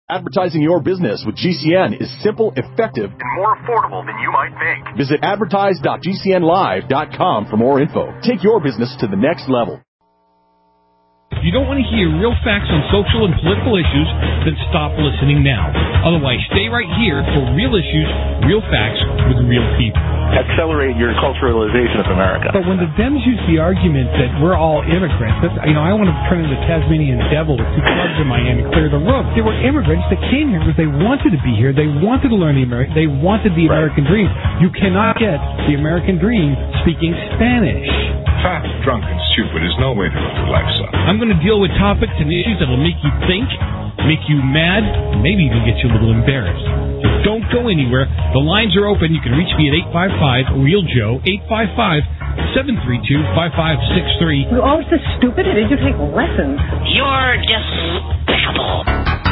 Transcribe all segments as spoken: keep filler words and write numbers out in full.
Advertising your business with G C N is simple, effective, and more affordable than you might think. Visit advertise dot g c n live dot com for more info. Take your business to the next level. If you don't want to hear real facts on social and political issues, then stop listening now. Otherwise, stay right here for real issues, real facts with real people. Accelerate your culturalization of America. But when the Dems use the argument that we're all immigrants, that's, you know, I want to turn into the Tasmanian devil with two clubs in my hand and clear the room. They were immigrants that came here because they wanted to be here. They wanted to learn the American. They wanted the Right. American dream. You cannot get the American dream speaking Spanish. Fat, drunk, and stupid is no way to live your life, son. I'm going to deal with topics and issues that will make you think, make you mad, maybe even get you a little embarrassed. So don't go anywhere. The lines are open. You can reach me at eight five five, real joe, eight five five, seven three two, five five six three. You're always so stupid. Did you take lessons? You're just babble.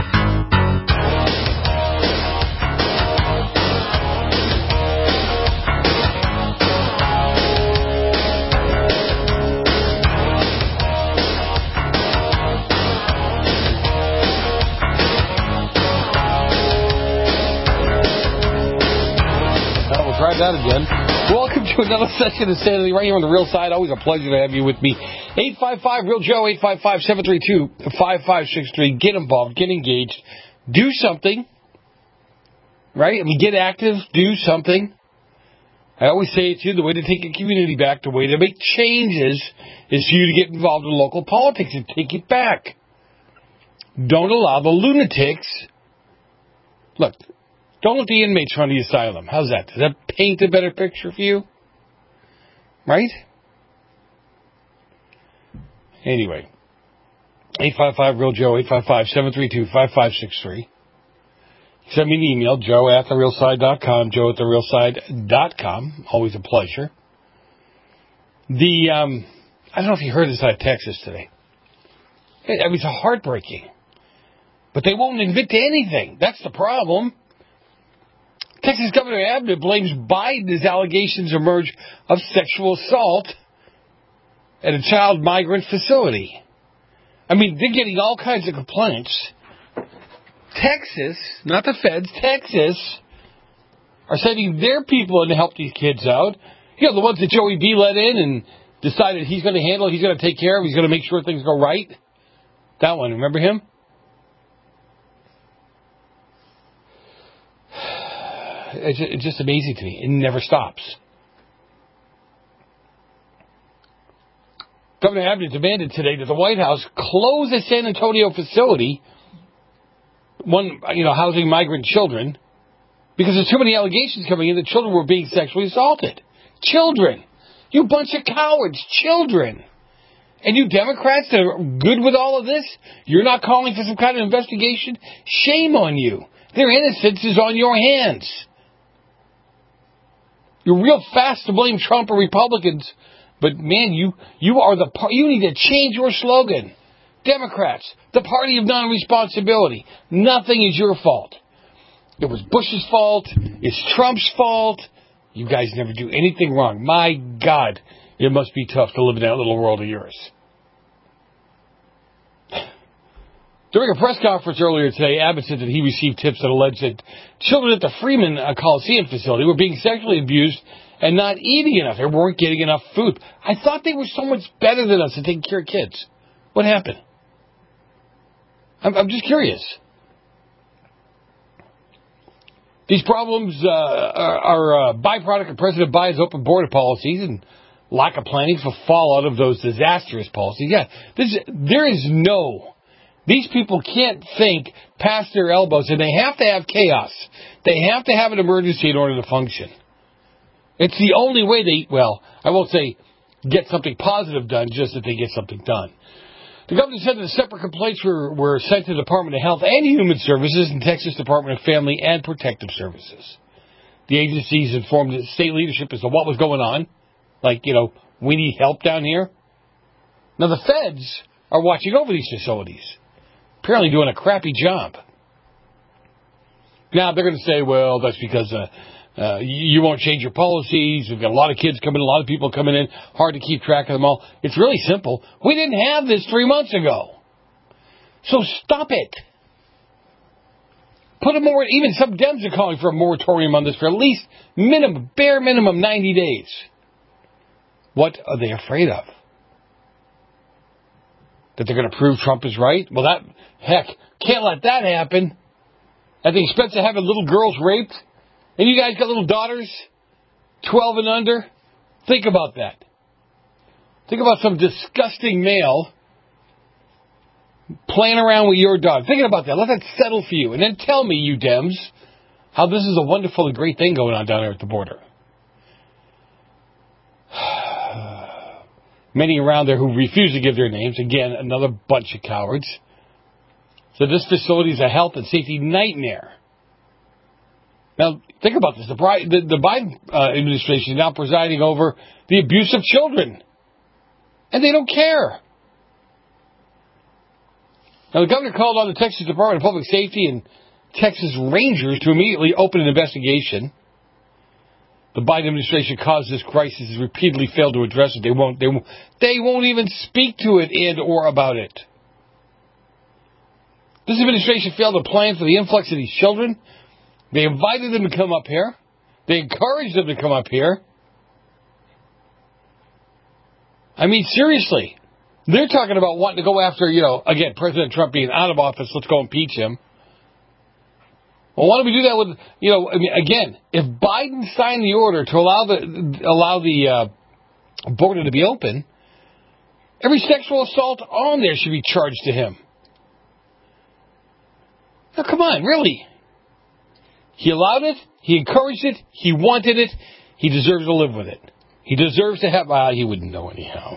Try that again. Welcome to another session of Sanity right here on the Real Side. Always a pleasure to have you with me. eight five five, real joe, eight five five, seven three two, five five six three. Get involved. Get engaged. Do something. Right? I mean, get active. Do something. I always say it to you, the way to take your community back, the way to make changes is for you to get involved in local politics and take it back. Don't allow the lunatics... Look... Don't let the inmates run the asylum. How's that? Does that paint a better picture for you? Right? Anyway. eight five five, real joe, eight five five, seven three two, five five six three. Send me an email, joe at the real side dot com, joe at the real side dot com. Always a pleasure. The, um, I don't know if you heard this out of Texas today. I mean, it's heartbreaking. But they won't admit to anything. That's the problem. Texas Governor Abbott blames Biden as allegations emerge of sexual assault at a child migrant facility. I mean, they're getting all kinds of complaints. Texas, not the feds, Texas, are sending their people in to help these kids out. You know, the ones that Joey B let in and decided he's going to handle, he's going to take care of, he's going to make sure things go right. That one, remember him? It's just amazing to me. It never stops. Governor Abbott demanded today that the White House close a San Antonio facility, one, you know, housing migrant children, because there's too many allegations coming in that children were being sexually assaulted. Children. You bunch of cowards. Children. And you Democrats that are good with all of this, you're not calling for some kind of investigation? Shame on you. Their innocence is on your hands. You're real fast to blame Trump or Republicans, but man, you you are the par- you need to change your slogan. Democrats, the party of non-responsibility. Nothing is your fault. It was Bush's fault. It's Trump's fault. You guys never do anything wrong. My God, it must be tough to live in that little world of yours. During a press conference earlier today, Abbott said that he received tips that alleged that children at the Freeman Coliseum facility were being sexually abused and not eating enough. They weren't getting enough food. I thought they were so much better than us at taking care of kids. What happened? I'm, I'm just curious. These problems uh, are, are a byproduct of President Biden's open border policies and lack of planning for fallout of those disastrous policies. Yeah, this, there is no... These people can't think past their elbows, and they have to have chaos. They have to have an emergency in order to function. It's the only way they, well, I won't say get something positive done, just that they get something done. The governor said that separate complaints were, were sent to the Department of Health and Human Services and Texas Department of Family and Protective Services. The agencies informed the state leadership as to what was going on. Like, you know, we need help down here. Now, the feds are watching over these facilities. Apparently doing a crappy job. Now, they're going to say, well, that's because uh, uh, you won't change your policies. We've got a lot of kids coming in, a lot of people coming in. Hard to keep track of them all. It's really simple. We didn't have this three months ago. So stop it. Put a more, even some Dems are calling for a moratorium on this for at least minimum, bare minimum ninety days. What are they afraid of? That they're going to prove Trump is right? Well, that, heck, can't let that happen. At the expense of having little girls raped? And you guys got little daughters, twelve and under? Think about that. Think about some disgusting male playing around with your dog. Think about that. Let that settle for you. And then tell me, you Dems, how this is a wonderful and great thing going on down there at the border. Many around there who refuse to give their names. Again, another bunch of cowards. So this facility is a health and safety nightmare. Now, think about this. The, the, the Biden uh, administration is now presiding over the abuse of children. And they don't care. Now, the governor called on the Texas Department of Public Safety and Texas Rangers to immediately open an investigation. The Biden administration caused this crisis has repeatedly failed to address it. They won't, they won't, they won't even speak to it and or about it. This administration failed to plan for the influx of these children. They invited them to come up here. They encouraged them to come up here. I mean, seriously. They're talking about wanting to go after, you know, again, President Trump being out of office. Let's go impeach him. Well, why don't we do that with, you know, I mean, again, if Biden signed the order to allow the allow the uh, border to be open, every sexual assault on there should be charged to him. Now, come on, really? He allowed it. He encouraged it. He wanted it. He deserves to live with it. He deserves to have... Uh, he wouldn't know anyhow.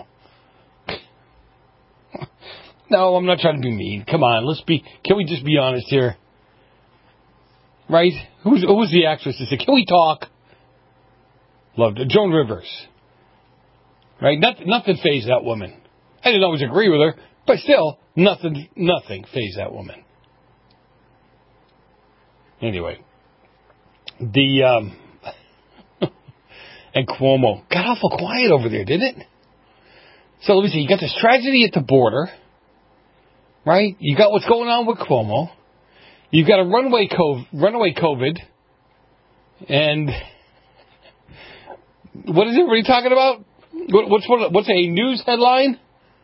No, I'm not trying to be mean. Come on, let's be... Can we just be honest here? Right? Who's, who was the actress that said, can we talk? Loved it. Joan Rivers. Right? Nothing, nothing fazed that woman. I didn't always agree with her, but still, nothing, nothing fazed that woman. Anyway. The, um... and Cuomo. Got awful quiet over there, didn't it? So let me see. You got this tragedy at the border. Right? You got what's going on with Cuomo. You've got a runaway COVID, runaway COVID. And what is everybody talking about? What, what's what, what's a news headline?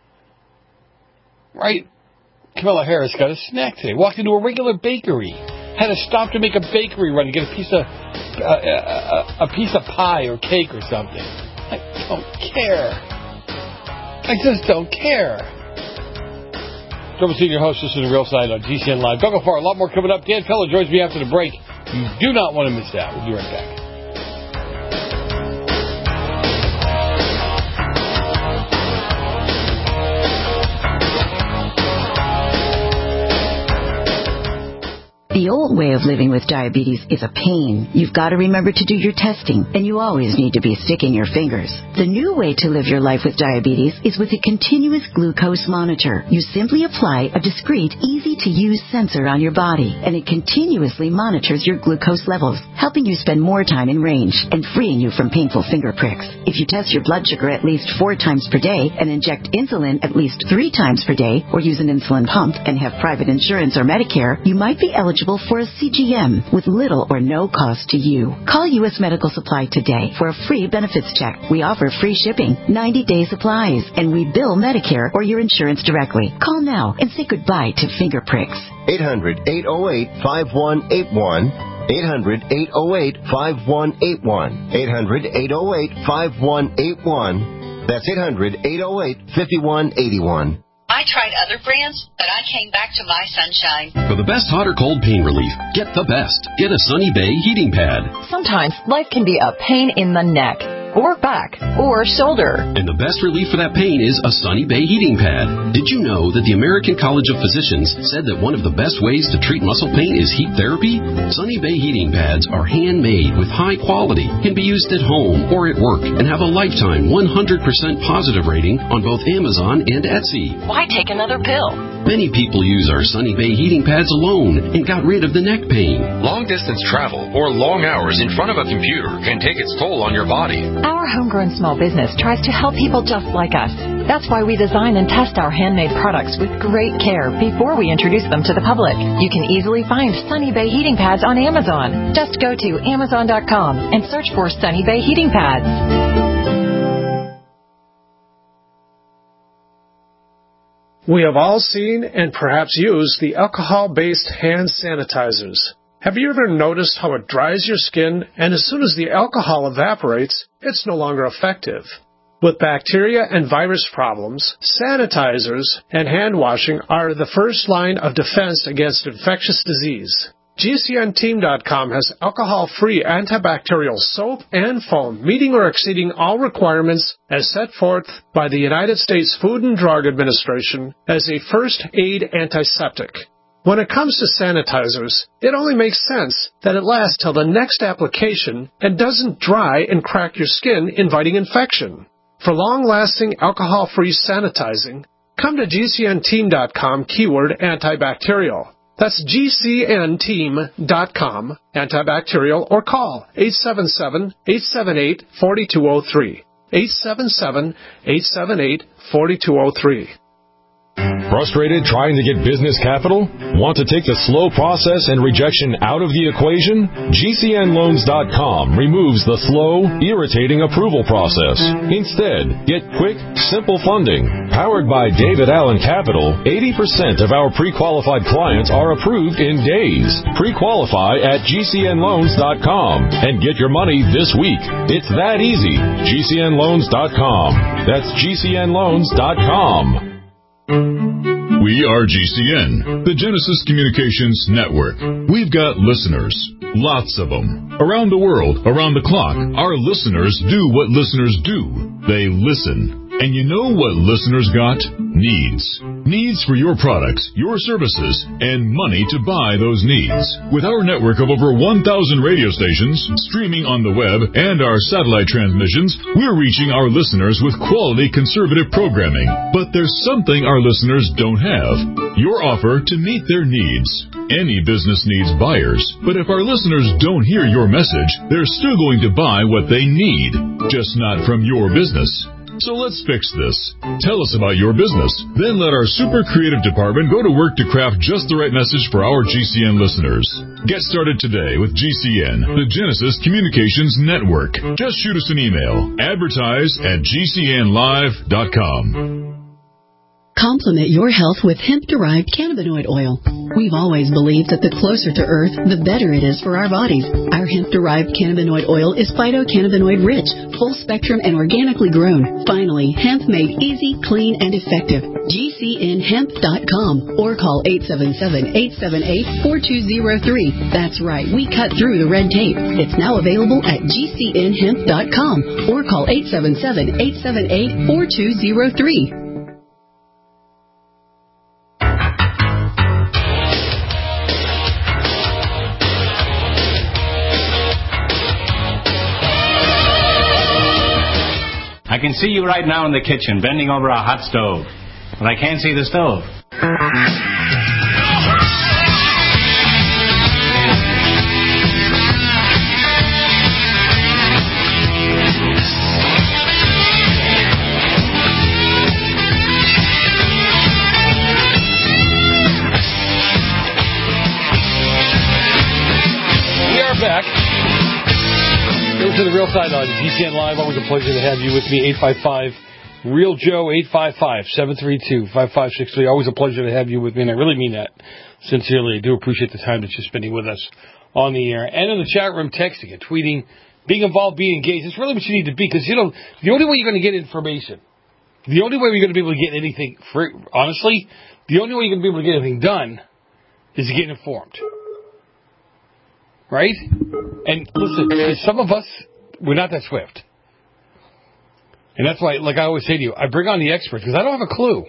Right? Kamala Harris got a snack today. Walked into a regular bakery. Had to stop to make a bakery run to get a piece of uh, a, a piece of pie or cake or something. I don't care. I just don't care. Trouble Senior host, this is The Real Side on G C N Live. Don't go far. A lot more coming up. Dan Feller joins me after the break. You do not want to miss that. We'll be right back. The old way of living with diabetes is a pain. You've got to remember to do your testing, and you always need to be sticking your fingers. The new way to live your life with diabetes is with a continuous glucose monitor. You simply apply a discreet, easy-to-use sensor on your body, and it continuously monitors your glucose levels, helping you spend more time in range and freeing you from painful finger pricks. If you test your blood sugar at least four times per day and inject insulin at least three times per day, or use an insulin pump and have private insurance or Medicare, you might be eligible for a C G M with little or no cost to you. Call U S Medical Supply today for a free benefits check. We offer free shipping, ninety-day supplies, and we bill Medicare or your insurance directly. Call now and say goodbye to finger pricks. eight hundred, eight oh eight, five one eight one. eight hundred, eight oh eight, five one eight one. eight hundred, eight oh eight, five one eight one. That's eight hundred, eight oh eight, five one eight one. I tried other brands, but I came back to My Sunshine. For the best hot or cold pain relief, get the best. Get a Sunny Bay heating pad. Sometimes life can be a pain in the neck, or back, or shoulder. And the best relief for that pain is a Sunny Bay heating pad. Did you know that the American College of Physicians said that one of the best ways to treat muscle pain is heat therapy? Sunny Bay heating pads are handmade with high quality, can be used at home or at work, and have a lifetime one hundred percent positive rating on both Amazon and Etsy. Why take another pill? Many people use our Sunny Bay heating pads alone and got rid of the neck pain. Long-distance travel or long hours in front of a computer can take its toll on your body. Our homegrown small business tries to help people just like us. That's why we design and test our handmade products with great care before we introduce them to the public. You can easily find Sunny Bay heating pads on Amazon. Just go to amazon dot com and search for Sunny Bay heating pads. We have all seen and perhaps used the alcohol-based hand sanitizers. Have you ever noticed how it dries your skin, and as soon as the alcohol evaporates, it's no longer effective? With bacteria and virus problems, sanitizers and hand washing are the first line of defense against infectious disease. G C N team dot com has alcohol-free antibacterial soap and foam, meeting or exceeding all requirements as set forth by the United States Food and Drug Administration as a first aid antiseptic. When it comes to sanitizers, it only makes sense that it lasts till the next application and doesn't dry and crack your skin, inviting infection. For long-lasting alcohol-free sanitizing, come to G C N team dot com keyword antibacterial. That's G C N team dot com, antibacterial, or call eight seven seven, eight seven eight, four two zero three. eight seven seven, eight seven eight, four two zero three. Frustrated trying to get business capital? Want to take the slow process and rejection out of the equation? G C N loans dot com removes the slow, irritating approval process. Instead, get quick, simple funding. Powered by David Allen Capital, eighty percent of our pre-qualified clients are approved in days. Pre-qualify at G C N loans dot com and get your money this week. It's that easy. G C N loans dot com. That's G C N loans dot com. We are G C N, the Genesis Communications Network. We've got listeners, lots of them. Around the world, around the clock, our listeners do what listeners do. They listen. And you know what listeners got? Needs. Needs for your products, your services, and money to buy those needs. With our network of over one thousand radio stations, streaming on the web, and our satellite transmissions, we're reaching our listeners with quality conservative programming. But there's something our listeners don't have. Your offer to meet their needs. Any business needs buyers, but if our listeners don't hear your message, they're still going to buy what they need, just not from your business. So let's fix this. Tell us about your business. Then let our super creative department go to work to craft just the right message for our G C N listeners. Get started today with G C N, the Genesis Communications Network. Just shoot us an email. Advertise at G C N live dot com. Complement your health with hemp-derived cannabinoid oil. We've always believed that the closer to Earth, the better it is for our bodies. Our hemp-derived cannabinoid oil is phytocannabinoid-rich, full-spectrum, and organically grown. Finally, hemp made easy, clean, and effective. G C N hemp dot com or call eight seven seven, eight seven eight, four two zero three. That's right, we cut through the red tape. It's now available at G C N hemp dot com or call eight seven seven, eight seven eight, four two zero three. I can see you right now in the kitchen, bending over a hot stove. But I can't see the stove. We are back. To the Real Side on G C N Live. Always a pleasure to have you with me. eight five five, Real Joe, eight five five, seven three two, five five six three. Always a pleasure to have you with me, and I really mean that sincerely. I do appreciate the time that you're spending with us on the air. And in the chat room, texting and tweeting, being involved, being engaged. It's really what you need to be, because, you know, the only way you're going to get information, the only way you're going to be able to get anything, free, honestly, the only way you're going to be able to get anything done is to get informed. Right? And listen, some of us, we're not that swift. And that's why, like I always say to you, I bring on the experts because I don't have a clue.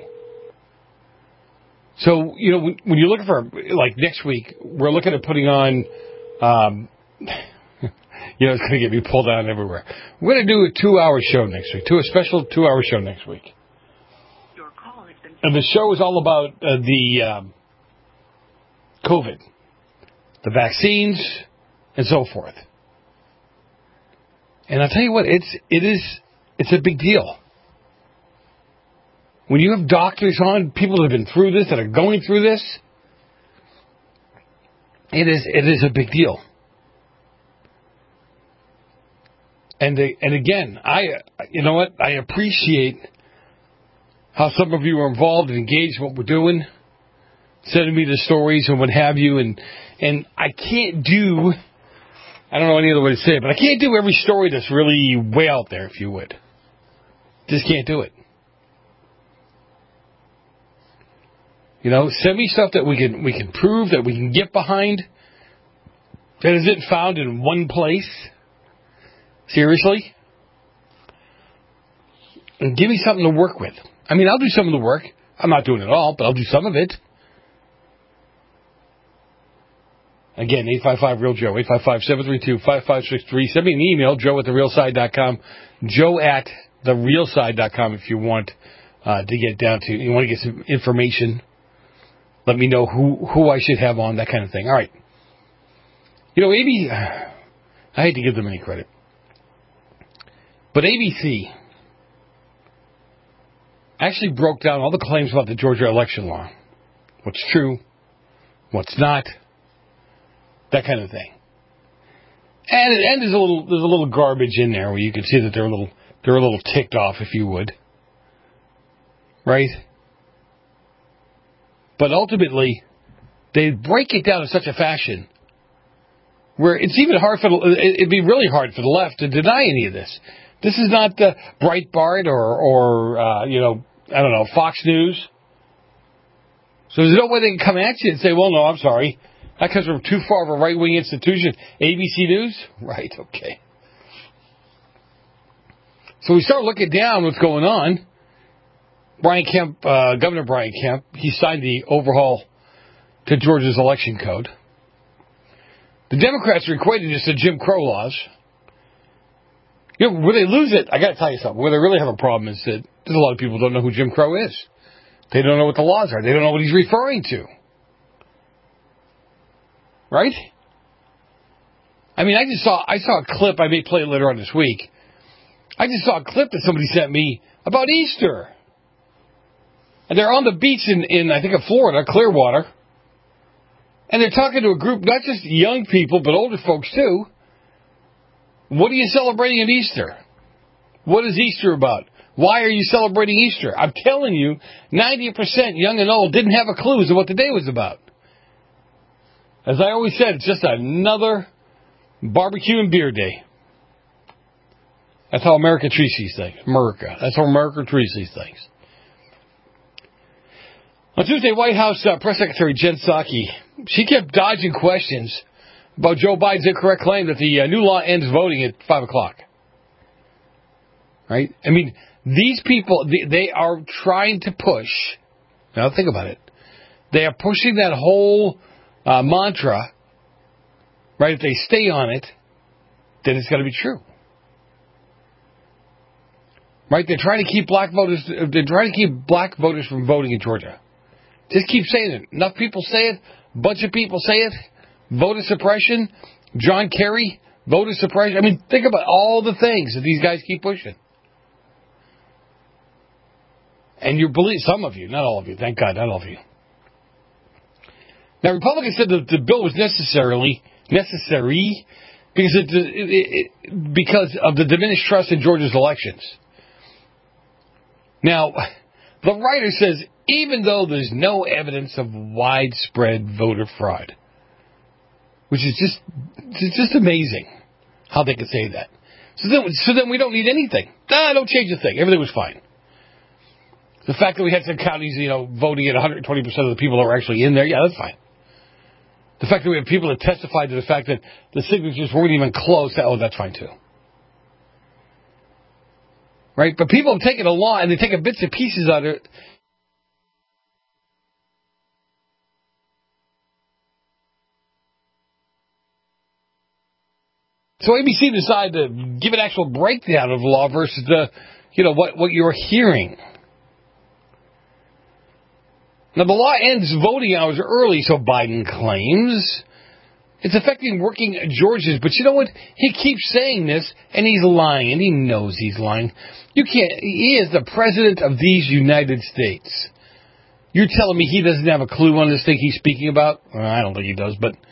So, you know, when, when you're looking for, like next week, we're looking at putting on, um, you know, it's going to get me pulled down everywhere. We're going to do a two-hour show next week, to a special two-hour show next week. And the show is all about uh, the um, COVID, the vaccines, and so forth. And I'll tell you what, it's it is it's a big deal. when you have doctors on, people that have been through this, that are going through this, it is it is a big deal. And they, and again, I you know what? I appreciate how some of you are involved and engaged in what we're doing, sending me the stories and what have you, and and I can't do, I don't know any other way to say it, but I can't do every story that's really way out there, if you would. Just can't do it. You know, send me stuff that we can we can prove, that we can get behind, that isn't found in one place. Seriously? And give me something to work with. I mean, I'll do some of the work. I'm not doing it all, but I'll do some of it. Again, eight five five, real Joe, eight five five, seven three two, five five six three. Send me an email, joe at the real side dot com, joe at the real side dot com if you want uh, to get down to, you want to get some information. Let me know who, who I should have on, that kind of thing. All right. You know, A B C, I hate to give them any credit, but A B C actually broke down all the claims about the Georgia election law. What's true, what's not, that kind of thing. And, and there's a little there's a little garbage in there where you can see that they're a little they're a little ticked off, if you would. Right? But ultimately, they break it down in such a fashion where it's even hard for the, it'd be really hard for the left to deny any of this. This is not the Breitbart or or uh, you know I don't know Fox News. So there's no way they can come at you and say, well, no, I'm sorry, that comes from too far of a right wing institution. A B C News, right? Okay. So we start looking down what's going on. Brian Kemp, uh, Governor Brian Kemp, he signed the overhaul to Georgia's election code. The Democrats are equating this to Jim Crow laws. You know, where they lose it, I got to tell you something. Where they really have a problem is that there's a lot of people who don't know who Jim Crow is. They don't know what the laws are. They don't know what he's referring to. Right? I mean, I just saw I saw a clip. I may play it later on this week. I just saw a clip that somebody sent me about Easter. And they're on the beach in, in I think, of Florida, Clearwater. And they're talking to a group, not just young people, but older folks, too. What are you celebrating at Easter? What is Easter about? Why are you celebrating Easter? I'm telling you, ninety percent young and old didn't have a clue as to what the day was about. As I always said, it's just another barbecue and beer day. That's how America treats these things. America. That's how America treats these things. On Tuesday, White House uh, Press Secretary Jen Psaki, she kept dodging questions about Joe Biden's incorrect claim that the uh, new law ends voting at five o'clock. Right? I mean, these people, they, they are trying to push. Now, think about it. They are pushing that whole uh, mantra, right? If they stay on it, then it's got to be true. Right? They're trying to keep black voters, they're trying to keep black voters from voting in Georgia. Just keep saying it. Enough people say it. A bunch of people say it. Voter suppression. John Kerry. Voter suppression. I mean, think about all the things that these guys keep pushing. And you believe, some of you, not all of you, thank God, not all of you. Now, Republicans said that the bill was necessarily necessary because it, it, it, because of the diminished trust in Georgia's elections. Now, the writer says, even though there's no evidence of widespread voter fraud, which is just it's just amazing how they could say that. So then, so then we don't need anything. Ah, don't change a thing. Everything was fine. The fact that we had some counties, you know, voting at one hundred twenty percent of the people that were actually in there, yeah, that's fine. The fact that we have people that testified to the fact that the signatures weren't even close, oh, that's fine too. Right? But people have taken a law and they've taken bits and pieces out of it. So A B C decided to give an actual breakdown of the law versus the, you know, what, what you're hearing. Now, the law ends voting hours early, so Biden claims. It's affecting working Georgians. But you know what? He keeps saying this, and he's lying, and he knows he's lying. You can't. He is the president of these United States. You're telling me he doesn't have a clue on this thing he's speaking about? Well, I don't think he does, but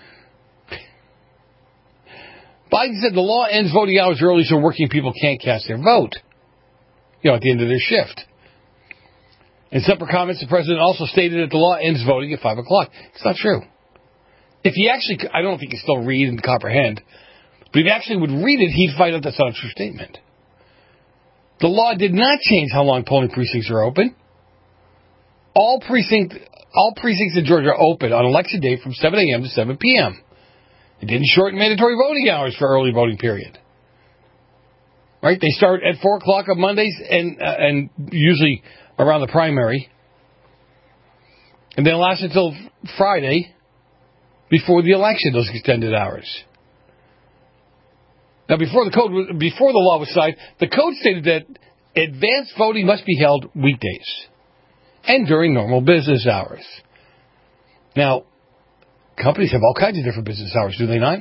Biden said the law ends voting hours early so working people can't cast their vote, you know, at the end of their shift. In separate comments, the president also stated that the law ends voting at five o'clock. It's not true. If he actually, I don't think he can still read and comprehend, but if he actually would read it, he'd find out that's not a true statement. The law did not change how long polling precincts are open. All precinct, all precincts in Georgia are open on election day from seven a.m. to seven p.m. It didn't shorten mandatory voting hours for early voting period. Right? They start at four o'clock on Mondays and uh, and usually around the primary. And then last until Friday before the election, those extended hours. Now, before the code, before the law was signed, the code stated that advanced voting must be held weekdays and during normal business hours. Now, companies have all kinds of different business hours, do they not?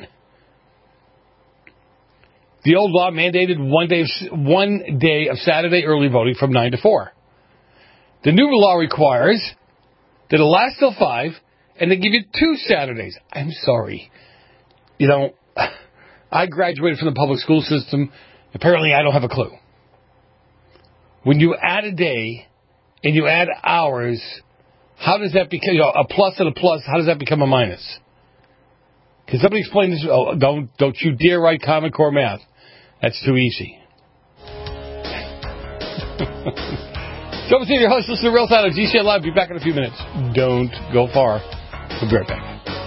The old law mandated one day of, one day of Saturday early voting from nine to four. The new law requires that it lasts till five, and they give you two Saturdays. I'm sorry. You know, I graduated from the public school system. Apparently, I don't have a clue. When you add a day and you add hours, how does that become, you know, a plus and a plus, how does that become a minus? Can somebody explain this? Oh, don't, don't you dare write Common Core math. That's too easy. Joe Messina, your host, listen to Real Time on G C N Live. Be back in a few minutes. Don't go far. We'll be right back.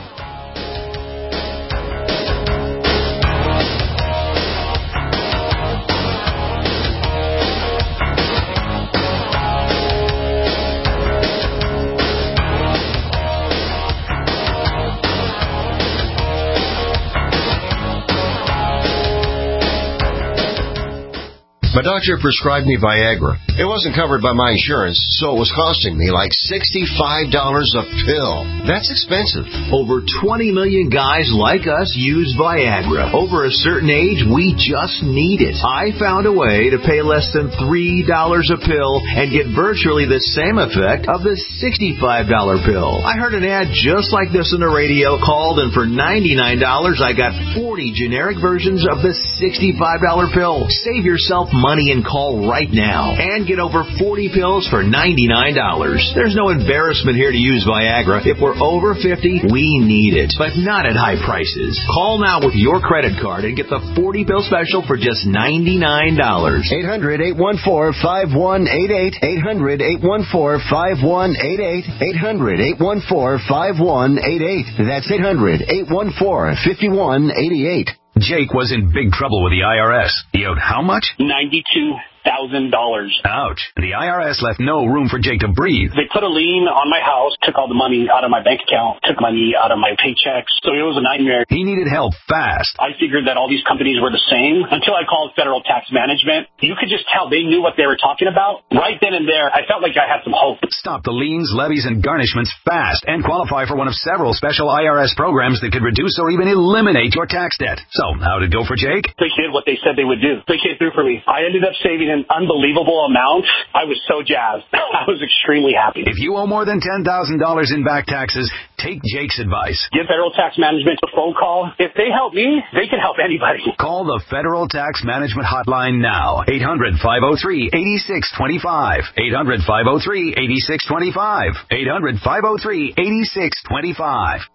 My doctor prescribed me Viagra. It wasn't covered by my insurance, so it was costing me like sixty-five dollars a pill. That's expensive. Over twenty million guys like us use Viagra. Over a certain age, we just need it. I found a way to pay less than three dollars a pill and get virtually the same effect of the sixty-five dollars pill. I heard an ad just like this on the radio, called, and for ninety-nine dollars, I got forty generic versions of the sixty-five dollars pill. Save yourself money and call right now and get over forty pills for ninety-nine dollars. There's no embarrassment here to use Viagra. If we're over fifty, we need it, but not at high prices. Call now with your credit card and get the forty pill special for just ninety-nine dollars. eight hundred, eight one four, five one eight eight. eight hundred, eight one four, five one eight eight. eight hundred, eight one four, five one eight eight. That's eight hundred, eight one four, five one eight eight. Jake was in big trouble with the I R S. He owed how much? ninety-two thousand dollars. Ouch. The I R S left no room for Jake to breathe. They put a lien on my house, took all the money out of my bank account, took money out of my paychecks, so it was a nightmare. He needed help fast. I figured that all these companies were the same until I called Federal Tax Management. You could just tell they knew what they were talking about. Right then and there, I felt like I had some hope. Stop the liens, levies, and garnishments fast and qualify for one of several special I R S programs that could reduce or even eliminate your tax debt. So, how'd it go for Jake? They did what they said they would do. They came through for me. I ended up saving an unbelievable amount. I was so jazzed. I was extremely happy. If you owe more than ten thousand dollars in back taxes, take Jake's advice. Give Federal Tax Management a phone call. If they help me, they can help anybody. Call the Federal Tax Management Hotline now. eight hundred, five oh three, eight six two five. eight hundred, five oh three, eight six two five. eight hundred, five oh three, eight six two five.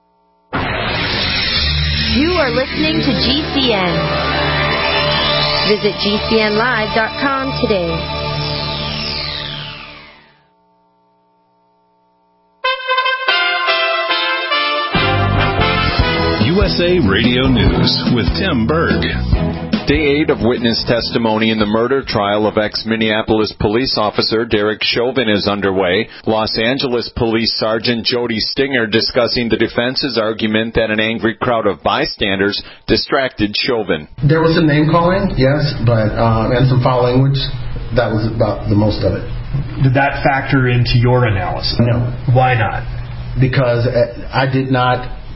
You are listening to G C N. Visit G C N live dot com today. U S A Radio News with Tim Berg. Day eight of witness testimony in the murder trial of ex-Minneapolis police officer Derek Chauvin is underway. Los Angeles Police Sergeant Jody Stinger discussing the defense's argument that an angry crowd of bystanders distracted Chauvin. There was some name-calling, yes, but uh, and some foul language. That was about the most of it. Did that factor into your analysis? No. Why not? Because I did not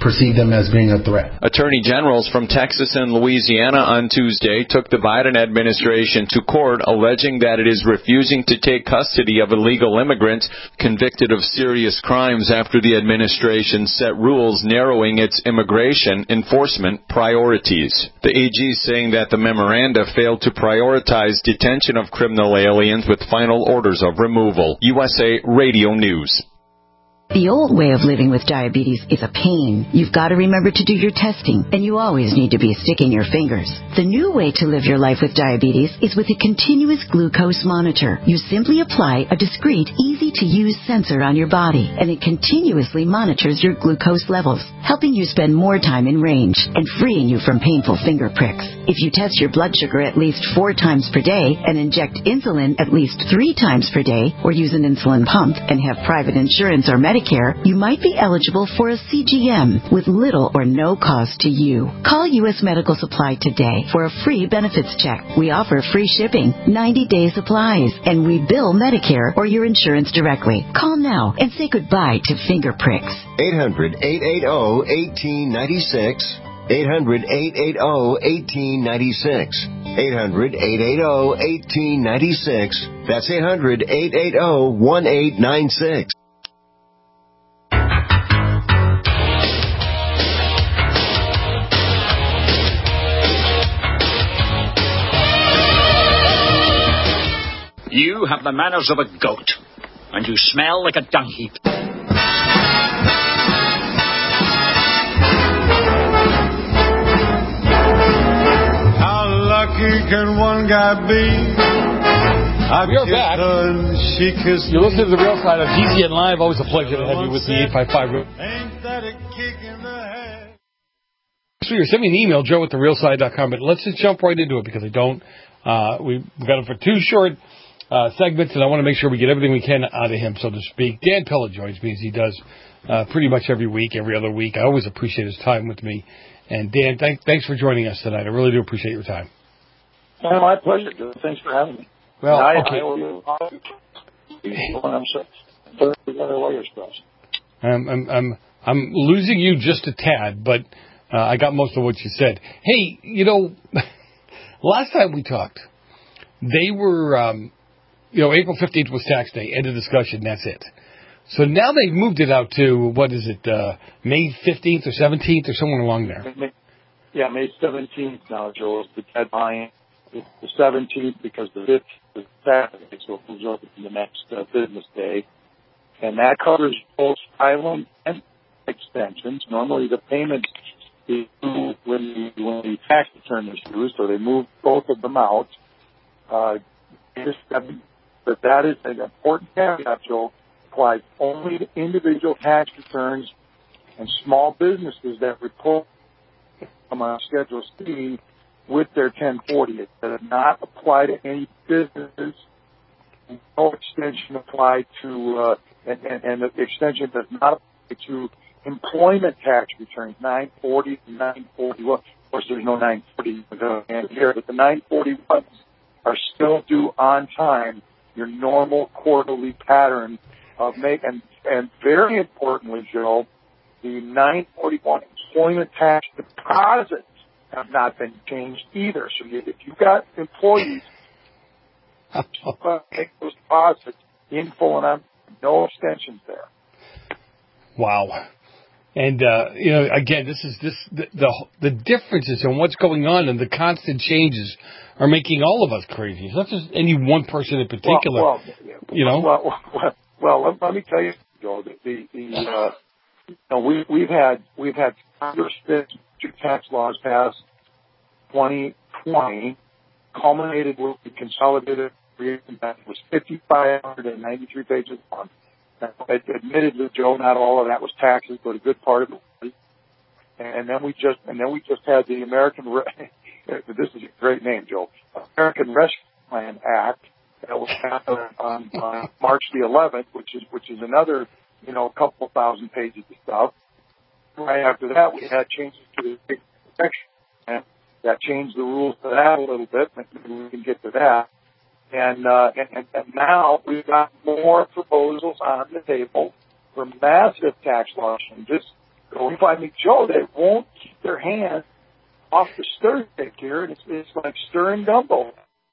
perceive them as being a threat. Attorney generals from Texas and Louisiana on Tuesday took the Biden administration to court alleging that it is refusing to take custody of illegal immigrants convicted of serious crimes after the administration set rules narrowing its immigration enforcement priorities. The A G saying that the memoranda failed to prioritize detention of criminal aliens with final orders of removal. U S A Radio News. The old way of living with diabetes is a pain. You've got to remember to do your testing, and you always need to be sticking your fingers. The new way to live your life with diabetes is with a continuous glucose monitor. You simply apply a discreet, easy-to-use sensor on your body, and it continuously monitors your glucose levels, helping you spend more time in range and freeing you from painful finger pricks. If you test your blood sugar at least four times per day and inject insulin at least three times per day, or use an insulin pump and have private insurance or Medicare, you might be eligible for a C G M with little or no cost to you. Call U S Medical Supply today for a free benefits check. We offer free shipping, ninety-day supplies, and we bill Medicare or your insurance directly. Call now and say goodbye to finger pricks. eight hundred, eight eight zero, one eight nine six. eight hundred, eight eight zero, one eight nine six. eight hundred, eight eight zero, one eight nine six. That's eight hundred, eight eight zero, one eight nine six. You have the manners of a goat, and you smell like a dung heap. How lucky can one guy be? I We're back. She kissed you listen to The Real Side of G C N Live. Always a pleasure to have you with the eight five five. Ain't that a kick in the head? So send me an email, joe at the real side dot com. But let's just jump right into it because I don't. Uh, we've got it for two short Uh, segments, and I want to make sure we get everything we can out of him, so to speak. Dan Pilla joins me as he does uh, pretty much every week, every other week. I always appreciate his time with me. And Dan, thank, thanks for joining us tonight. I really do appreciate your time. Oh, my pleasure, Joe. Thanks for having me. Well, I, okay. I owe you I'm so thoroughly lawyers for us. I'm, I'm, I'm, I'm losing you just a tad, but uh, I got most of what you said. Hey, you know, last time we talked, they were... Um, You know, April fifteenth was tax day. End of discussion. That's it. So now they've moved it out to, what is it, uh, May fifteenth or seventeenth or somewhere along there? Yeah, May seventeenth now, Joe, is the deadline. It's the seventeenth because the fifth is Saturday, so it moves over to the next uh, business day. And that covers both filing and extensions. Normally the payment is due when the, when the tax return is due, so they move both of them out. Uh, But that is an important caveat, Joe. Applies only to individual tax returns and small businesses that report from a Schedule C with their ten forty. It does not apply to any businesses. No extension applied to, uh, and, and, and the extension does not apply to employment tax returns, nine forty to nine forty-one. Of course, there's no nine forty here, but the nine forty-ones are still due on time, your normal quarterly pattern of make, and, and very importantly, Joe, the nine forty-one employment tax deposits have not been changed either. So you, if you've got employees, make those deposits in full and on, no extensions there. Wow. And, uh, you know, again, this is this the, the the differences in what's going on and the constant changes are making all of us crazy. It's not just any one person in particular. Well, well you know. Well, well, well let, let me tell you, Joe. The, the, the uh, you know, we we've had we've had Congress two tax laws passed twenty twenty, culminated with the consolidated creation that was fifty-five hundred ninety-three pages long. Admittedly, Joe, not all of that was taxes, but a good part of it was. And then we just, and then we just had the American, this is a great name, Joe, American Rescue Plan Act that was passed on, on March the eleventh, which is, which is another, you know, a couple thousand pages of stuff. Right after that, we had changes to the Big Protection Plan that changed the rules to that a little bit. Maybe we can get to that. And, uh, and, and now we've got more proposals on the table for massive tax law changes If I mean, Joe, they won't keep their hands off the stir stick here, and it's, it's like stirring gumbo.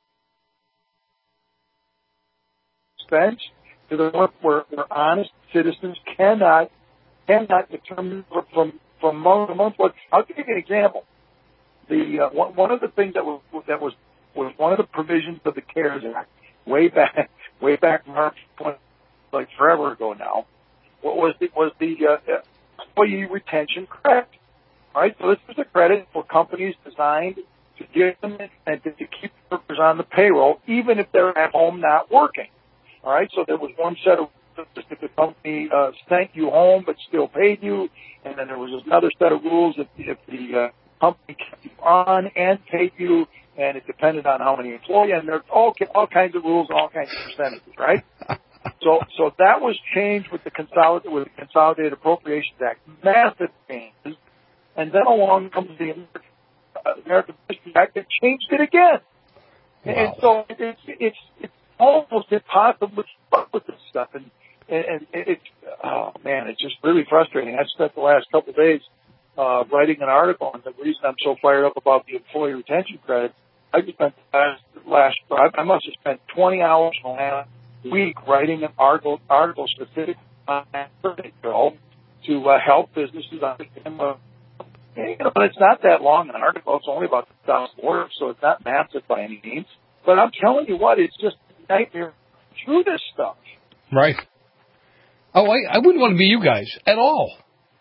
Bench to the point where, where honest citizens cannot cannot determine from from month to month. What I'll give you an example. The uh, one, one of the things that was that was was one of the provisions of the CARES Act way back way back March twenty, like forever ago now. What was the was the uh, employee retention credit? Right, so this was a credit for companies designed to give them an incentive to keep workers on the payroll, even if they're at home not working. All right, so there was one set of rules if the company uh, sent you home but still paid you, and then there was another set of rules if, if the uh, company kept you on and paid you, and it depended on how many employees, and there's all all kinds of rules and all kinds of percentages, right? so so that was changed with the consolidated with the Consolidated Appropriations Act, massive changes, and then along comes the American Rescue Act that changed it again, wow. And so it's it's it's almost impossible to fuck with this stuff, and, and, and it's, oh man, it's just really frustrating. I spent the last couple of days uh, writing an article, and the reason I'm so fired up about the employee retention credit, I just spent the last, last I must have spent twenty hours in the last week writing an article, article specific on that bill to uh, help businesses understand uh, you know, but it's not that long an article. It's only about two thousand words, so it's not massive by any means. But I'm telling you what, it's just nightmare through this stuff. Right. Oh, I, I wouldn't want to be you guys at all.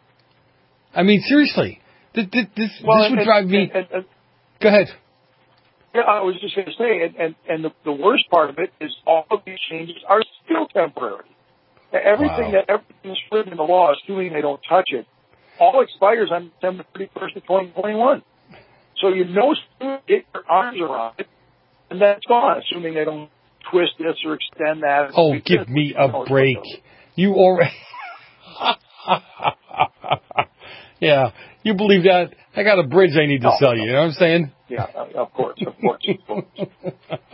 I mean, seriously, this this, this, well, this and, would drive me. And, and, Go ahead. Yeah, I was just going to say, and and, and the, the worst part of it is all of these changes are still temporary. Everything wow. that everything is written in the law, assuming they don't touch it, all expires on December thirty-first of twenty twenty-one. So you know, get your arms around it, and that's gone, assuming they don't twist this or extend that. Oh, give me a break. You already... yeah, you believe that? I got a bridge I need to no, sell you, you know what I'm saying? Yeah, of course, of course. Of course.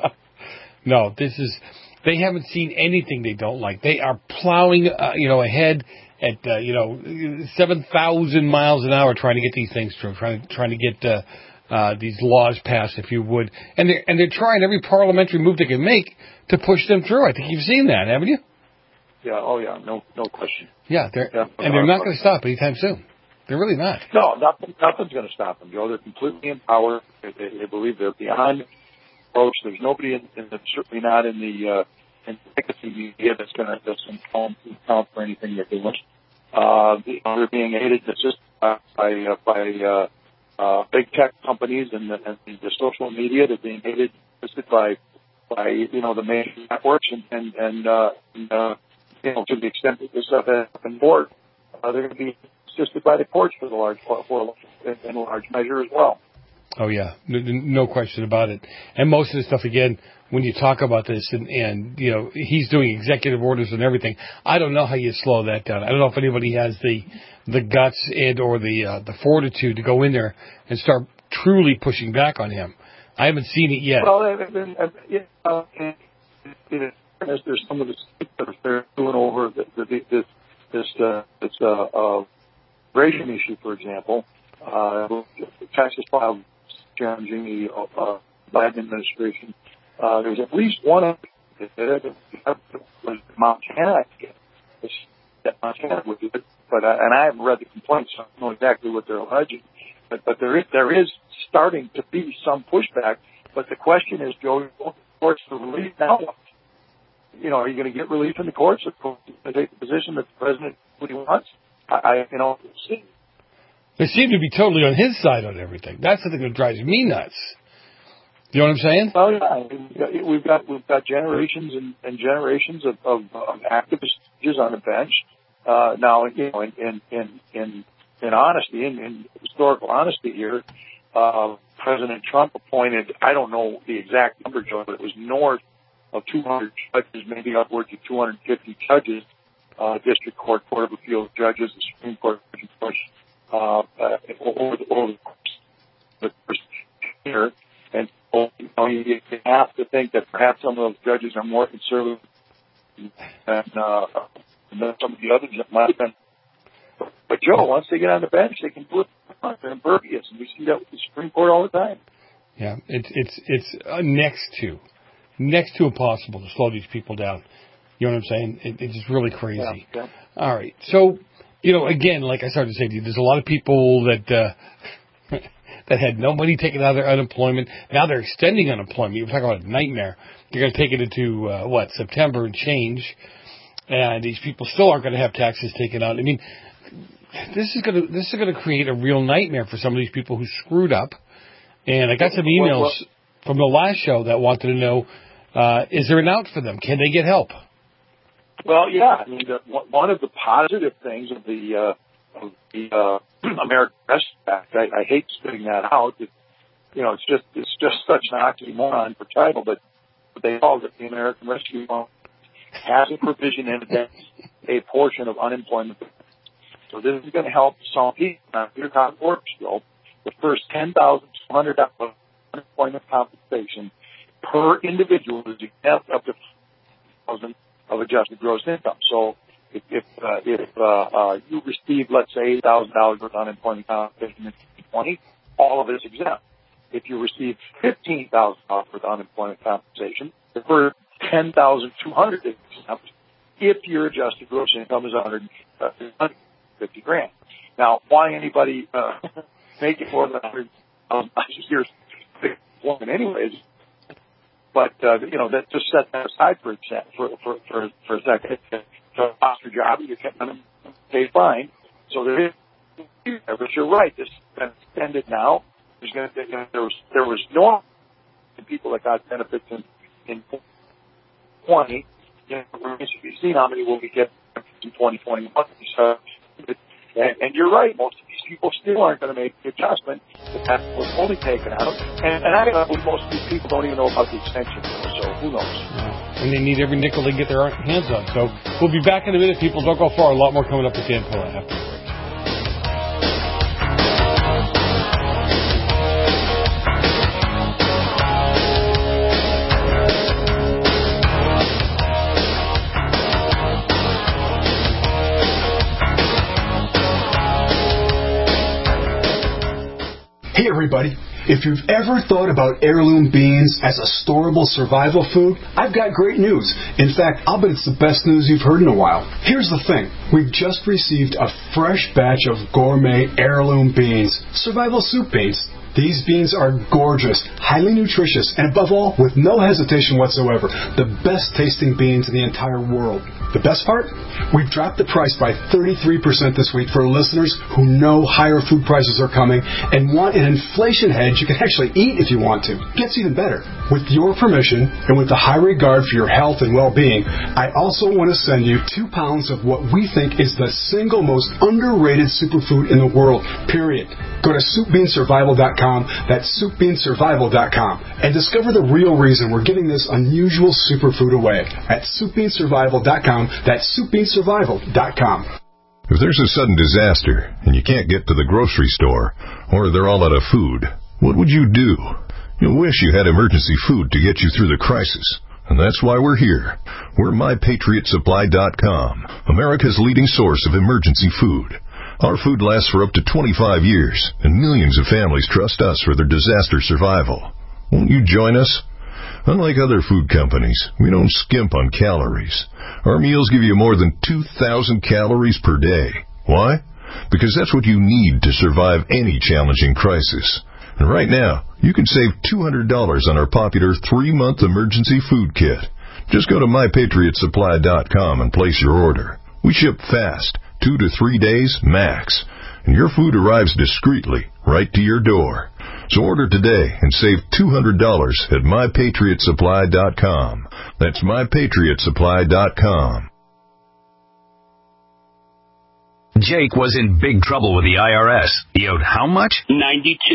No, this is... They haven't seen anything they don't like. They are plowing, uh, you know, ahead at, uh, you know, seven thousand miles an hour trying to get these things through, trying, trying to get... Uh, Uh, these laws passed, if you would, and they're and they're trying every parliamentary move they can make to push them through. I think you've seen that, haven't you? Yeah. Oh, yeah. No, no question. Yeah, they're yeah, and they're not going to stop anytime soon. They're really not. No, nothing, nothing's going to stop them, Joe. They're completely in power. They, they, they believe they're beyond approach. There's nobody, in, in the, certainly not in the uh, in the media that's going to that's going to count for anything they're doing. Uh, they're being aided just by uh, by. Uh, Uh, big tech companies and the, and the social media, they're being hated by, by, you know, the major networks and, and, and, uh, and uh, you know, to the extent that this stuff has been board, uh, they're going to be assisted by the courts for the large, for, in a large measure as well. Oh, yeah. No, no question about it. And most of the stuff, again, when you talk about this and, and, you know, he's doing executive orders and everything, I don't know how you slow that down. I don't know if anybody has the the guts and or the uh, the fortitude to go in there and start truly pushing back on him. I haven't seen it yet. Well, and, and, and, uh, and, and there's some of the states that are doing over the, the, this this uh, this uh, uh, immigration issue, for example. Uh, Texas filed challenging the uh, Biden administration. Uh, there's at least one of it was Montana. That Montana would do it, but uh, and I haven't read the complaints, so I don't know exactly what they're alleging. But but there is there is starting to be some pushback. But the question is, Joe, courts for relief now? You know, are you going to get relief in the courts? Or going to take the position that the president what he wants? I, I you know, see. They seem to be totally on his side on everything. That's the thing that drives me nuts. You know what I'm saying? Well, yeah. We've got we've got generations and, and generations of, of, of activists on the bench. Uh, now, you know, in in in in, in honesty, in, in historical honesty here, uh, President Trump appointed, I don't know the exact number, Joe, but it was north of two hundred judges, maybe upwards of two hundred fifty judges, uh, district court, court of appeals judges, the Supreme Court judges, uh, uh, over the over the course of the first year. And you know, you have to think that perhaps some of those judges are more conservative than, uh, than some of the others that might have been But, Joe, once they get on the bench, they can do it. They're impervious, and we see that with the Supreme Court all the time. Yeah, it's it's it's uh, next to, next to impossible to slow these people down. You know what I'm saying? It, it's just really crazy. Yeah, yeah. All right, so, you know, again, like I started to say to you, there's a lot of people that uh, that had no money taken out of their unemployment. Now they're extending unemployment. You're talking about a nightmare. They're going to take it into, uh, what, September and change, and these people still aren't going to have taxes taken out. I mean, this is going to this is going to create a real nightmare for some of these people who screwed up. And I got some emails well, well, from the last show that wanted to know, uh, is there an out for them? Can they get help? Well, yeah. I mean, the, one of the positive things of the uh, of the uh, American Rescue Act, I, I hate spitting that out. It, you know, it's just it's just such an oxymoron for tribal, but they call it the American Rescue Act has a provision in it that's a portion of unemployment. So this is going to help some people. Now, Peter Cobb works still. The first ten thousand two hundred dollars unemployment compensation per individual is exempt up to one thousand dollars of adjusted gross income. So if if, uh, if uh, uh, you receive, let's say, eight thousand dollars worth of unemployment compensation in twenty twenty, all of it is exempt. If you receive fifteen thousand dollars worth of unemployment compensation, the first ten thousand two hundred dollars is exempt if your adjusted gross income is one hundred fifty grand. Now, why anybody uh, make it more than one hundred thousand dollars a year woman anyways? But, uh, you know, that just set that aside for, for, for, for, for a second. So, lost your job, you can't pay fine. So there is, but you're right, this has been extended now. There's going to, you know, there was, there was no people that got benefits in, in twenty. You know, you've seen how many will we get in twenty twenty-one. So, And, and you're right, most of these people still aren't going to make the adjustment that that was only taken out. And, and I know most of these people don't even know about the extension, so who knows? And they need every nickel they can get their hands on. So we'll be back in a minute, people. Don't go far. A lot more coming up with Dan Pilla after the break. Hey everybody, if you've ever thought about heirloom beans as a storable survival food, I've got great news. In fact, I'll bet it's the best news you've heard in a while. Here's the thing. We've just received a fresh batch of gourmet heirloom beans, survival soup beans. These beans are gorgeous, highly nutritious, and above all, with no hesitation whatsoever, the best tasting beans in the entire world. The best part? We've dropped the price by thirty-three percent this week for listeners who know higher food prices are coming and want an inflation hedge you can actually eat if you want to. Gets even better. With your permission and with the high regard for your health and well-being, I also want to send you two pounds of what we think is the single most underrated superfood in the world, period. Go to soup bean survival dot com, that's soup bean survival dot com, and discover the real reason we're giving this unusual superfood away at soup bean survival dot com, that's soup bean survival dot com. If there's a sudden disaster and you can't get to the grocery store, or they're all out of food, what would you do? You'll wish you had emergency food to get you through the crisis. And that's why we're here. We're my patriot supply dot com, America's leading source of emergency food. Our food lasts for up to twenty-five years, and millions of families trust us for their disaster survival. Won't you join us? Unlike other food companies, we don't skimp on calories. Our meals give you more than two thousand calories per day. Why? Because that's what you need to survive any challenging crisis. And right now, you can save two hundred dollars on our popular three-month emergency food kit. Just go to my patriot supply dot com and place your order. We ship fast, two to three days max, and your food arrives discreetly right to your door. So order today and save two hundred dollars at my patriot supply dot com. That's my patriot supply dot com. Jake was in big trouble with the I R S. He owed how much? ninety-two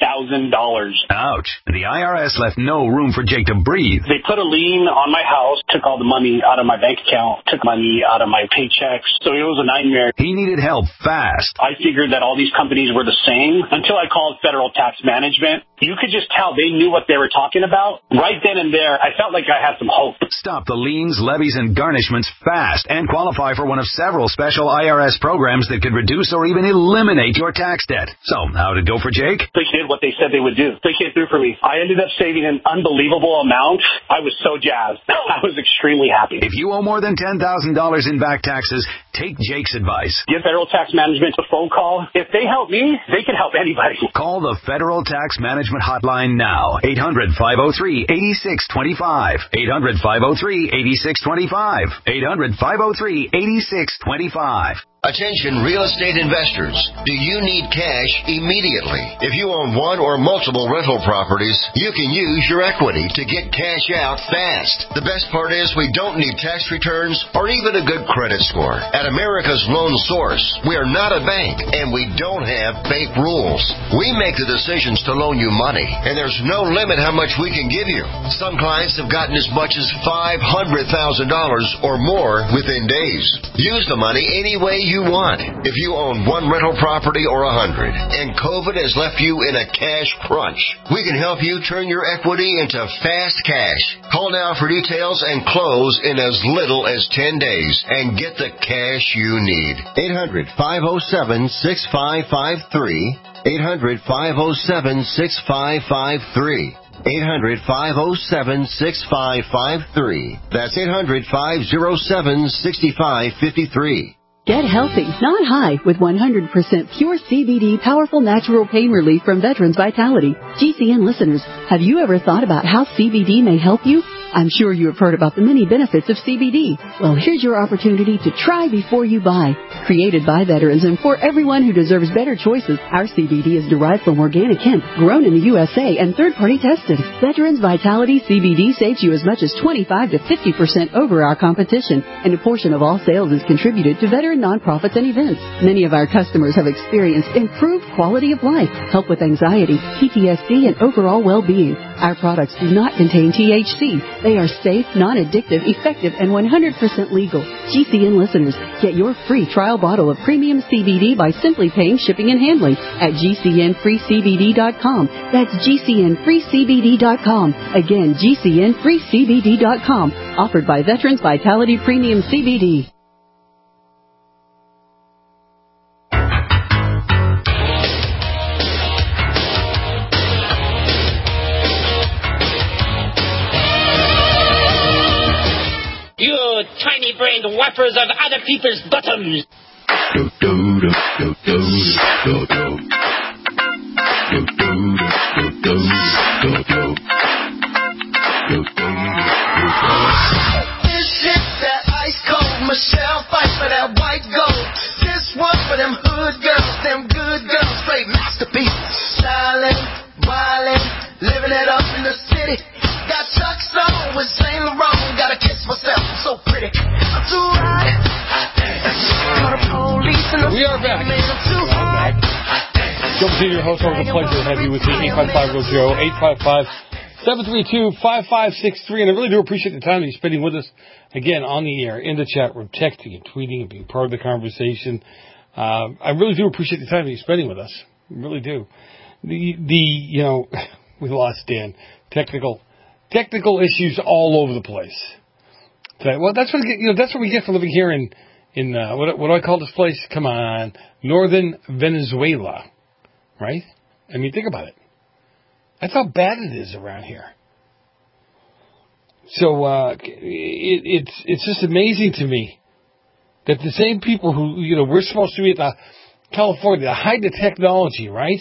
thousand dollars. Ouch. The I R S left no room for Jake to breathe. They put a lien on my house, took all the money out of my bank account, took money out of my paychecks. So it was a nightmare. He needed help fast. I figured that all these companies were the same until I called Federal Tax Management. You could just tell they knew what they were talking about. Right then and there, I felt like I had some hope. Stop the liens, levies, and garnishments fast and qualify for one of several special I R S programs that could reduce or even eliminate your tax debt. So, how'd it go for Jake? They did what they said they would do. They came through for me. I ended up saving an unbelievable amount. I was so jazzed. I was extremely happy. If you owe more than ten thousand dollars in back taxes, take Jake's advice. Give Federal Tax Management a phone call. If they help me, they can help anybody. Call the Federal Tax Management Hotline now. eight hundred, five oh three, eight six two five. eight hundred, five oh three, eight six two five. eight hundred, five oh three, eight six two five. Attention real estate investors. Do you need cash immediately? If you own one or multiple rental properties, you can use your equity to get cash out fast. The best part is we don't need tax returns or even a good credit score. At America's Loan Source, we are not a bank and we don't have bank rules. We make the decisions to loan you money, and there's no limit how much we can give you. Some clients have gotten as much as five hundred thousand dollars or more within days. Use the money any way you you want. If you own one rental property or a hundred, and COVID has left you in a cash crunch, we can help you turn your equity into fast cash. Call now for details and close in as little as ten days and get the cash you need. eight hundred, five oh seven, six five five three. eight hundred, five oh seven, six five five three. eight hundred, five oh seven, six five five three. That's eight hundred, five oh seven, six five five three. Get healthy, not high, with one hundred percent pure C B D powerful natural pain relief from Veterans Vitality. G C N listeners, have you ever thought about how C B D may help you? I'm sure you have heard about the many benefits of C B D. Well, here's your opportunity to try before you buy. Created by veterans and for everyone who deserves better choices, our C B D is derived from organic hemp, grown in the U S A, and third-party tested. Veterans Vitality C B D saves you as much as twenty-five to fifty percent over our competition, and a portion of all sales is contributed to veteran nonprofits and events. Many of our customers have experienced improved quality of life, help with anxiety, P T S D, and overall well-being. Our products do not contain T H C. They are safe, non-addictive, effective, and one hundred percent legal. G C N listeners, get your free trial bottle of premium C B D by simply paying shipping and handling at G C N free C B D dot com. That's G C N free C B D dot com. Again, G C N free C B D dot com. Offered by Veterans Vitality Premium C B D. Tiny-brained wipers of other people's bottoms. Do, do, do, do, do, do, do. Do, do, do, do, do, do, do. Do, do, do, do. This shit that ice cold. Michelle fight for that white gold. This one for them hood girls, them good girls, straight masterpieces. Stylin', wildin', living it up in the city. Got Chuck's on with Saint Laurent. Gotta kiss myself, I'm so pretty. I'm too hot. Call the police and the we are back. Man, I'm too hot. Joe Senior, host, always a pleasure to have you with me. eight five five, real Joe, eight five five, seven three two, five five six three. And I really do appreciate the time that you're spending with us, again, on the air, in the chat room, texting and tweeting and being part of the conversation. Uh, I really do appreciate the time that you're spending with us. I really do. The, the you know, we lost Dan. Technical technical issues all over the place. So, well, that's what you know. That's what we get for living here in in uh, what what do I call this place? Come on, northern Venezuela, right? I mean, think about it. That's how bad it is around here. So uh, it, it's it's just amazing to me that the same people who you know we're supposed to be at the California to hide the technology, right?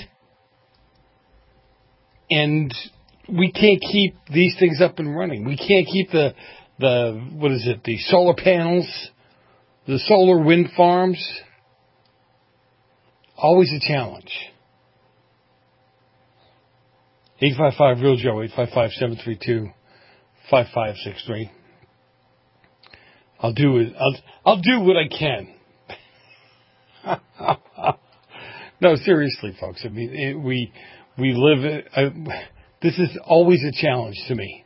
And we can't keep these things up and running. We can't keep the, the what is it, the solar panels, the solar wind farms. Always a challenge. eight five five, real Joe, eight five five, seven three two, five five six three. I'll do it. I'll, I'll do what I can. No, seriously, folks. I mean, it, we we live. Uh, this is always a challenge to me.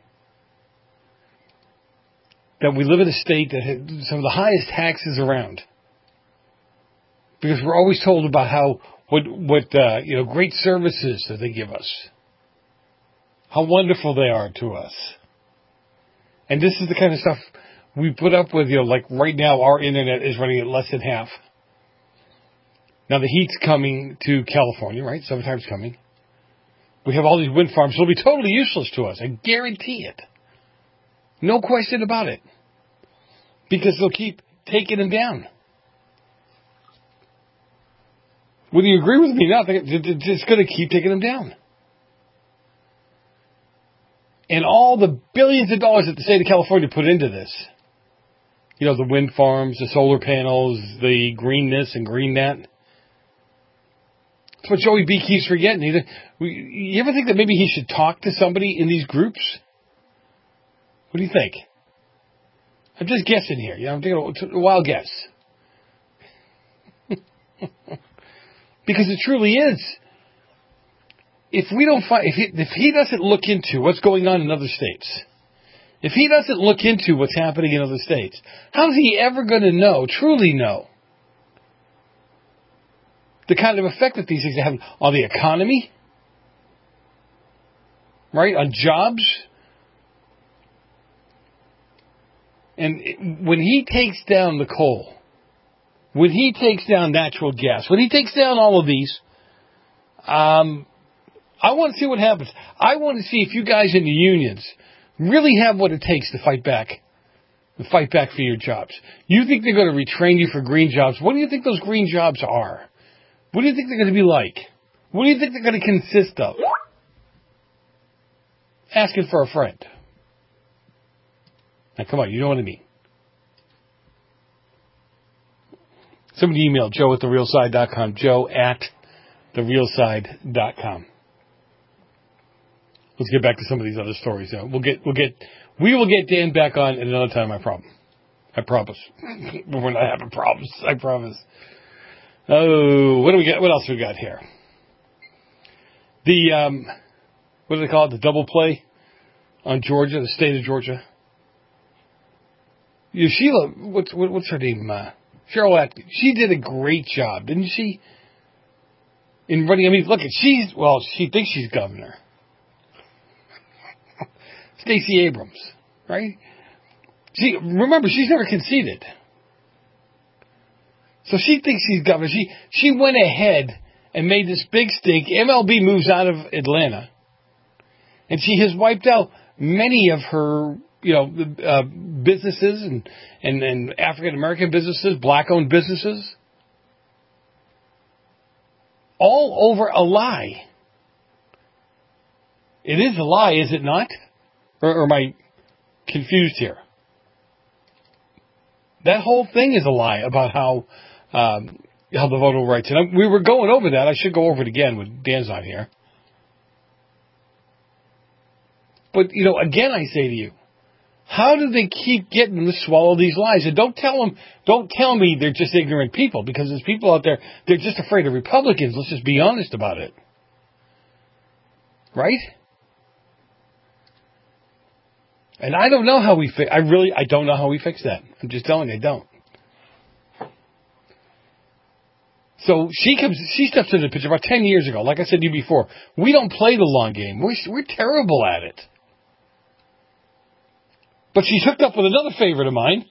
That we live in a state that has some of the highest taxes around, because we're always told about how what what uh, you know great services that they give us, how wonderful they are to us, and this is the kind of stuff we put up with. You know, like right now, our internet is running at less than half. Now the heat's coming to California, right? Summertime's coming. We have all these wind farms. It'll be totally useless to us. I guarantee it. No question about it. Because they'll keep taking them down. Whether you agree with me or not, they're just going to keep taking them down. And all the billions of dollars that the state of California put into this, you know, the wind farms, the solar panels, the green this and green that, that's what Joey B keeps forgetting. You ever think that maybe he should talk to somebody in these groups? What do you think? I'm just guessing here. You know, I'm taking a wild guess. Because it truly is. If we don't find, if he, if he doesn't look into what's going on in other states, if he doesn't look into what's happening in other states, how's he ever going to know, truly know, the kind of effect that these things have on the economy, right? On jobs. And it, when he takes down the coal, when he takes down natural gas, when he takes down all of these, um, I want to see what happens. I want to see if you guys in the unions really have what it takes to fight back, to fight back for your jobs. You think they're going to retrain you for green jobs? What do you think those green jobs are? What do you think they're going to be like? What do you think they're going to consist of? Asking for a friend. Now, come on, you know what I mean. Somebody email Joe at the real side dot com. Joe at the real side dot com. Let's get back to some of these other stories. Now. We'll get, we'll get, we will get Dan back on at another time. I promise. I promise. We're not having problems. I promise. Oh, what do we got? What else we got here? The um, what do they call it? The double play on Georgia, the state of Georgia. You, Sheila, what's what, what's her name? Uh, Cheryl Atkins. She did a great job, didn't she? In running, I mean, look at she's well, she thinks she's governor. Stacey Abrams, right? She remember she's never conceded, so she thinks she's governor. She she went ahead and made this big stink. M L B moves out of Atlanta, and she has wiped out many of her, you know, uh, businesses and, and, and African-American businesses, black-owned businesses. All over a lie. It is a lie, is it not? Or, or am I confused here? That whole thing is a lie about how um, how the voter rights. And I, we were going over that. I should go over it again when Dan's not here. But, you know, again, I say to you, how do they keep getting them to swallow these lies? And don't tell them, don't tell me they're just ignorant people, because there's people out there, they're just afraid of Republicans. Let's just be honest about it. Right? And I don't know how we fix, I really, I don't know how we fix that. I'm just telling you, I don't. So she comes, she steps into the picture about ten years ago. Like I said to you before, we don't play the long game. We're, we're terrible at it. But she's hooked up with another favorite of mine.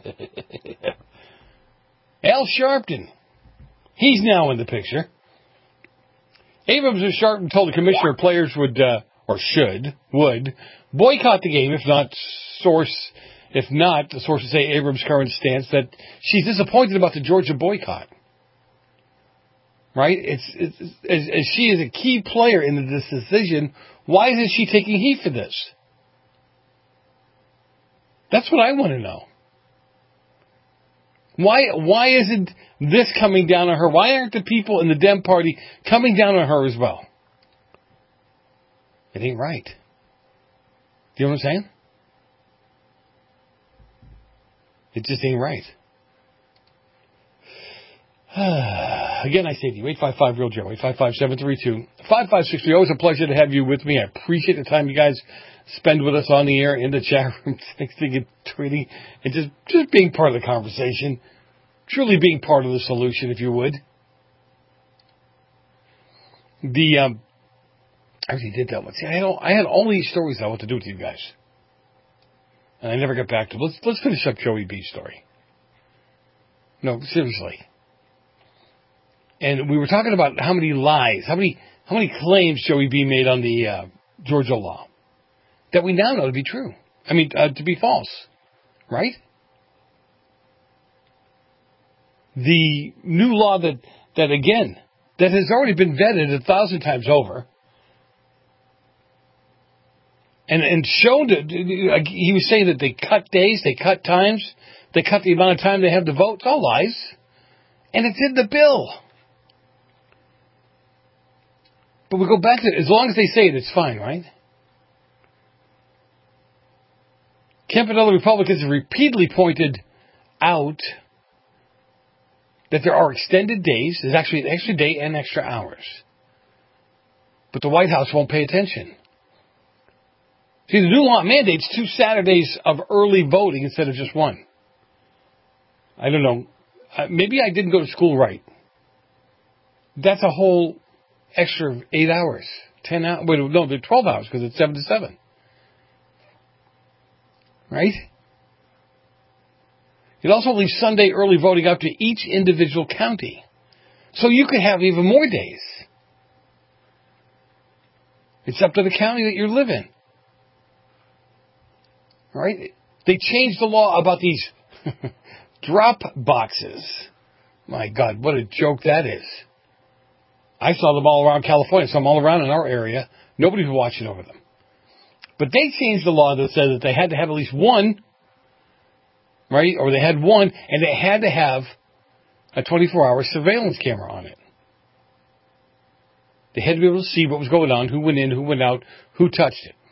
Al Sharpton. He's now in the picture. Abrams and Sharpton told the commissioner players would, uh, or should, would, boycott the game if not source, if not, the sources say Abrams' current stance that she's disappointed about the Georgia boycott. Right? It's, it's as, as she is a key player in this decision, why isn't she taking heat for this? That's what I want to know. Why why isn't this coming down on her? Why aren't the people in the Dem Party coming down on her as well? It ain't right. Do you know what I'm saying? It just ain't right. Again, I say to you, eight five five, real Joe, eight five five, seven three two, five five six three. Always a pleasure to have you with me. I appreciate the time you guys spend with us on the air, in the chat room, texting and tweeting, and just, just being part of the conversation. Truly being part of the solution, if you would. The, um, I already did that one. See, I had, all, I had all these stories I want to do with you guys. And I never got back to them. Let's, let's finish up Joey B's story. No, seriously. And we were talking about how many lies, how many, how many claims Joey B made on the, uh, Georgia law that we now know to be true. I mean, uh, to be false. Right? The new law that, that again, that has already been vetted a thousand times over, and and shown that he was saying that they cut days, they cut times, they cut the amount of time they have to vote. It's all lies, and it's in the bill. But we go back to it. As long as they say it, it's fine, right? Kemp and other Republicans have repeatedly pointed out that there are extended days. There's actually an extra day and extra hours. But the White House won't pay attention. See, the new law mandates two Saturdays of early voting instead of just one. I don't know. Uh, maybe I didn't go to school right. That's a whole extra eight hours. Ten hours. Wait, no, they're twelve hours because it's seven to seven. Right? It also leaves Sunday early voting up to each individual county. So you could have even more days. It's up to the county that you live in. Right? They changed the law about these drop boxes. My God, what a joke that is. I saw them all around California, some all around in our area. Nobody's watching over them. But they changed the law that said that they had to have at least one, right? Or they had one, and they had to have a twenty-four hour surveillance camera on it. They had to be able to see what was going on, who went in, who went out, who touched it.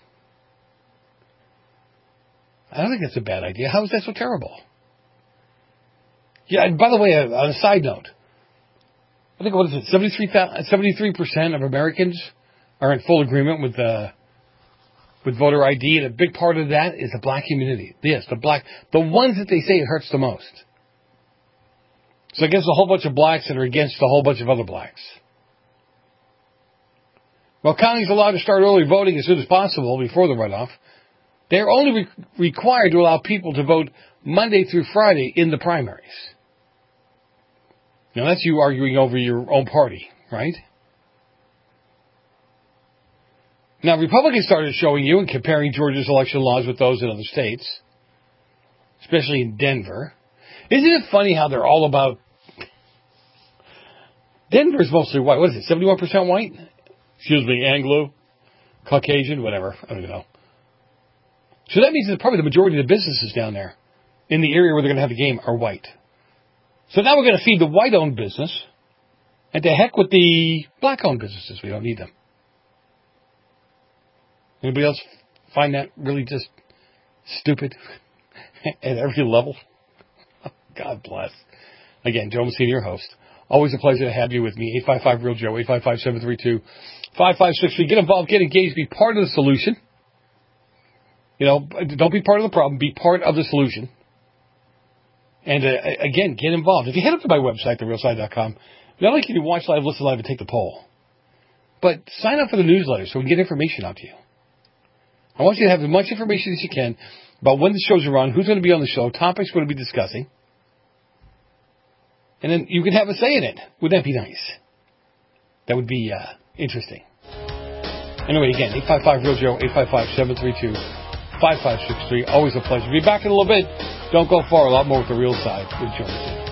I don't think that's a bad idea. How is that so terrible? Yeah, and by the way, on a side note, I think, what is it, seventy-three percent of Americans are in full agreement with uh, with voter I D, and a big part of that is the black community. Yes, the black, the ones that they say it hurts the most. So I guess a whole bunch of blacks that are against a whole bunch of other blacks. Well, counties are allowed to start early voting as soon as possible before the runoff. They're only re- required to allow people to vote Monday through Friday in the primaries. Now, that's you arguing over your own party, right? Now, Republicans started showing you and comparing Georgia's election laws with those in other states, especially in Denver. Isn't it funny how they're all about... Denver's mostly white. What is it, seventy-one percent white? Excuse me, Anglo, Caucasian, whatever. I don't know. So that means that probably the majority of the businesses down there in the area where they're going to have the game are white. So now we're going to feed the white-owned business, and to heck with the black-owned businesses. We don't need them. Anybody else find that really just stupid at every level? God bless. Again, Joe Messina, your host. Always a pleasure to have you with me. eight five five, real Joe, eight five five, seven three two, five five six three. Get involved, get engaged, be part of the solution. You know, don't be part of the problem, be part of the solution. And uh, again, get involved. If you head up to my website, the real side dot com, not only can you watch live, listen live, and take the poll, but sign up for the newsletter so we can get information out to you. I want you to have as much information as you can about when the shows are on, who's going to be on the show, topics we're going to be discussing. And then you can have a say in it. Wouldn't that be nice? That would be uh, interesting. Anyway, again, eight five five, real Joe, eight five five, seven three two, five five six three. Always a pleasure. Be back in a little bit. Don't go far. A lot more with the real side with Joe.